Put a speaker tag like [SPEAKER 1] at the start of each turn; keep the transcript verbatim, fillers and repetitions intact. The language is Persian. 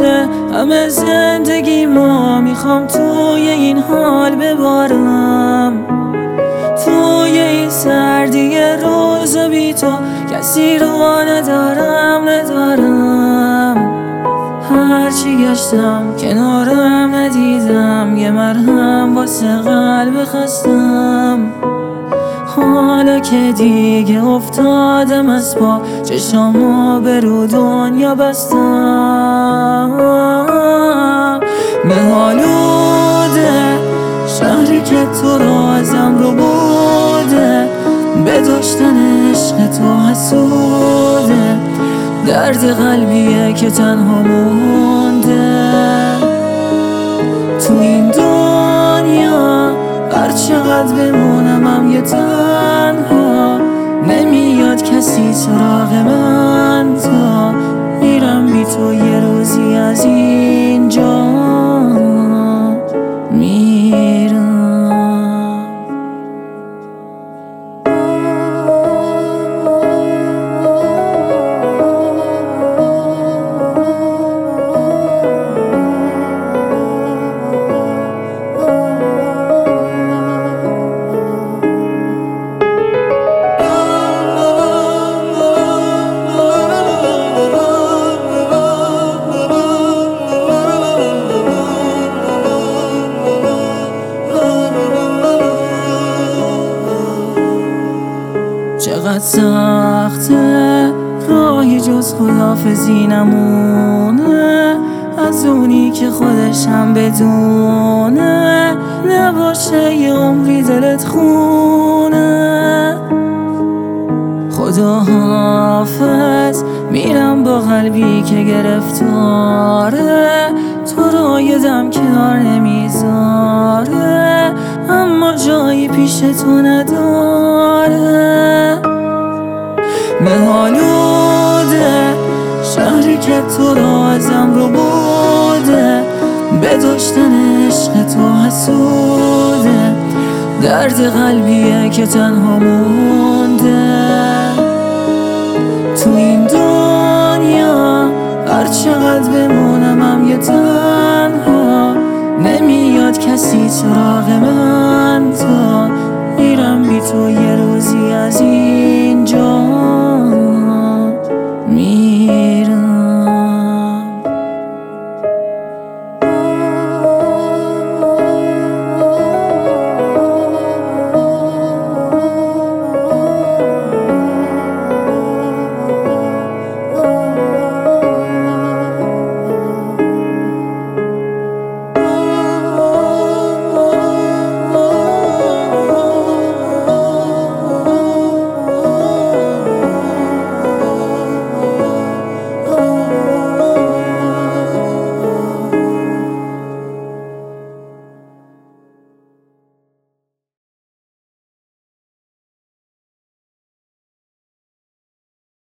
[SPEAKER 1] واسه همه زندگی ما میخوام توی این حال ببارم، توی این سردی روز بی تو کسی رو ندارم ندارم. هرچی گشتم کنارم ندیدم یه مرهم واسه قلب خستم. حالا که دیگه افتادم از پا چشامو به رو دنیا بستم. مه‌آلوده شهری که تو رازم رو بوده، به داشتن عشق تو حسوده، درد قلبیه که تنها مونده تو این دنیا. هر چقدر بمونم هم یه تنها، نمیاد کسی سراغ من تا میرم بی تو یه روزی از اینجا میرم. چقدر سخته راهی جز خداحافظی نمونه، از اونی که خودش هم بدونه نباشه یه عمری دلت خونه. خدا حافظ میرم با قلبی که گرفتاره، تو رو یادم کنار نمیذاره، اما جایی پیش تو نداره. مه‌آلوده شهری که تو رازم رو بوده، به داشتن عشق تو حسوده، درد قلبیه که تنها مونده تو این دنیا. هر چقدر بمونم هم یه تنها، نمیاد کسی سراغ من تا میرم بی تو یه روزی از اینجا.